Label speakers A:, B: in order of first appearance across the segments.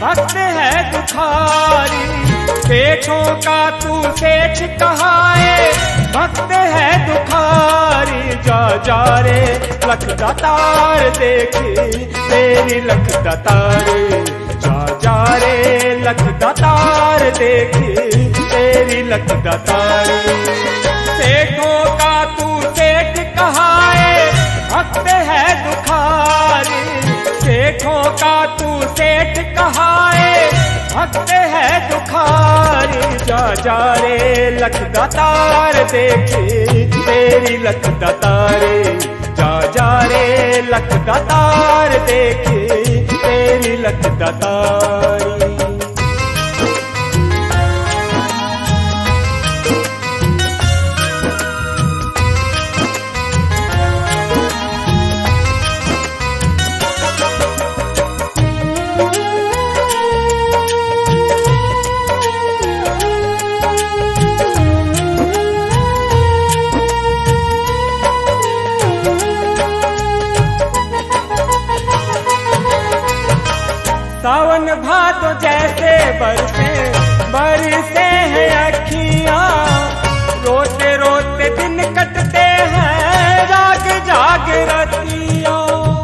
A: भक्त है दुखारी। सेठों का तू सेठ कहाए, भक्त है दुखारी। जा जा रे लख दातार देखे तेरी लख दातारी। जा जा रे लख दातार देखे तेरी लख दातारी। सेठों का तू सेठ कहाए, भक्त है दुखारी। सेठों का तू सेठ कहाए, भक्त है दुखारी। जा जा रे लख दातार देखे तेरी लख दातारी। जा जा रे लख दातार देखे तेरी लख दातारी। सावन भादो जैसे बरसे बरसे हैं अखियां। रोते रोते दिन कटते हैं जाग जाग रतियां।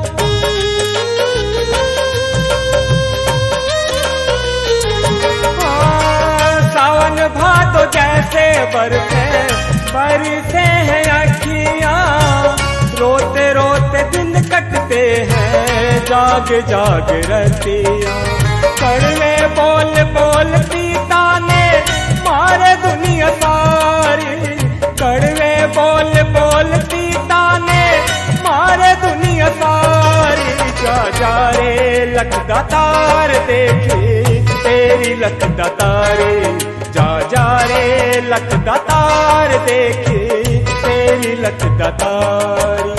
A: सावन भादो जैसे बरसे बरसे हैं अखियां। रोते रोते दिन कटते हैं जाग जाग रतियां। कड़वे बोल बोल पीता ने मारे दुनिया सारी। कड़वे बोल बोल पीता ने मारे दुनिया सारी। जा जा रे लख दातार देखे तेरी लख दातारी। जा जा रे लख दातार देखे तेरी लख दातारी।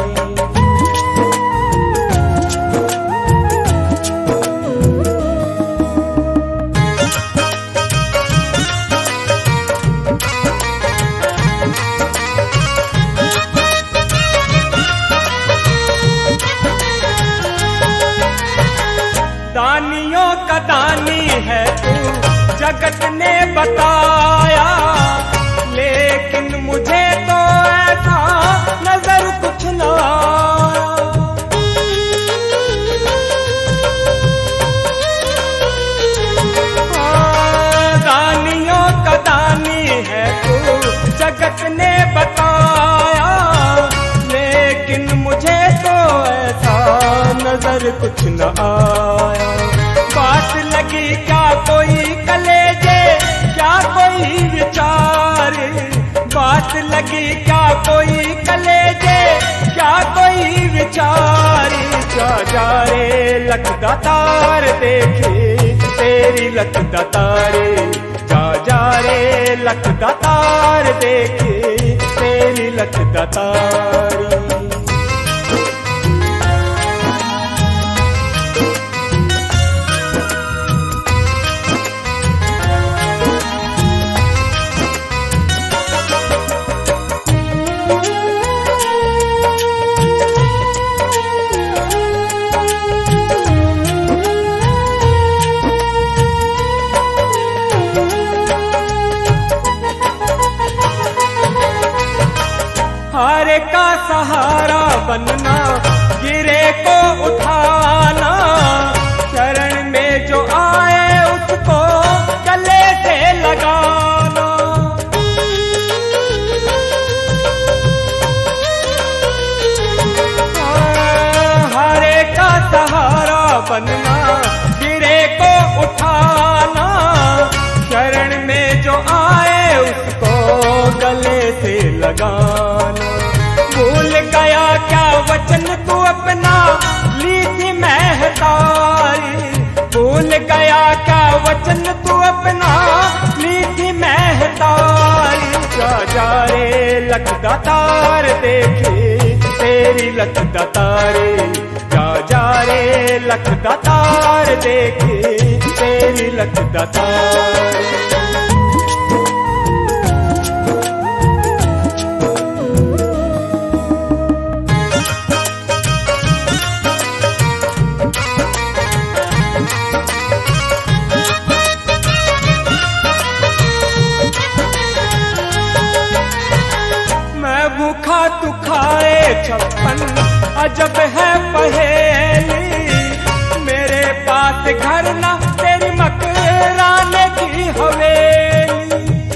A: दानियों का दानी है तू जगत ने बताया, लेकिन मुझे तो ऐसा नजर कुछ न आया। दानियों का दानी है तू जगत ने बताया, लेकिन मुझे तो ऐसा नजर कुछ न आया। बात लगी क्या कोई कलेजे, क्या कोई विचार। बात लगी क्या कोई कलेजे, क्या कोई विचार। जा जा रे लख दातार देखे तेरी लख दातारी। जा जा रे लख दातार देखे तेरी लख दातारी। हारे का सहारा बनना, गिरे को उठाना। शरण में जो आए उसको गले से लगाना। हारे का सहारा बनना, गिरे को उठाना। शरण में जो आए उसको गले से लगाना। भूल गया क्या वचन तू अपना ली थी महतारी। भूल गया क्या वचन तू अपना ली थी महतारी। जा जा रे लख दातार देखे तेरी लख दातारी। जा जा रे लख दातार देखे तेरी लख दातारी। अजब है पहेली, मेरे पास घर ना तेरी मकराने की हवेली।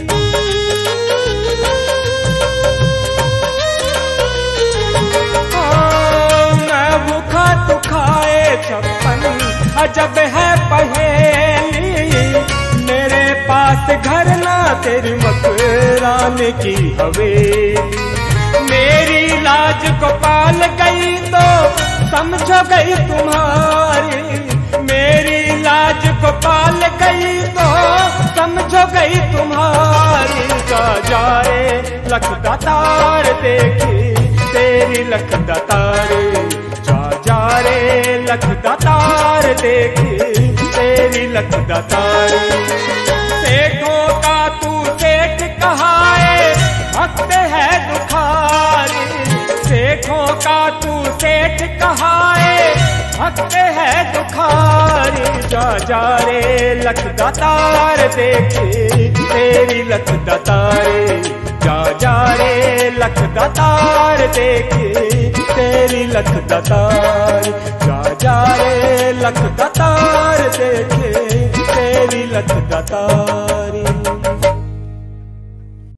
A: मैं भूखा तू खाए छप्पन, अजब है पहेली, मेरे पास घर ना तेरी मकराने की हवेली। मेरी लाज को पाल गई तो समझो गई तुम्हारी, मेरी लाज को पाल गई तो समझो गई तुम्हारी। जा रे लख दातार देखी तेरी लख दातारी, जा रे लख दातार देखी तेरी लख दातारी। सेठों का तू सेठ कहाए भक्त है दुखारी, सेठों का तू सेठ कहाए भक्त है दुखारी। जा रे लख दातार देखी तेरी लख दातारी, जा रे लख दातार देखी तेरी लख दातारी, जा रे लख दातार देखी तेरी लख दातार।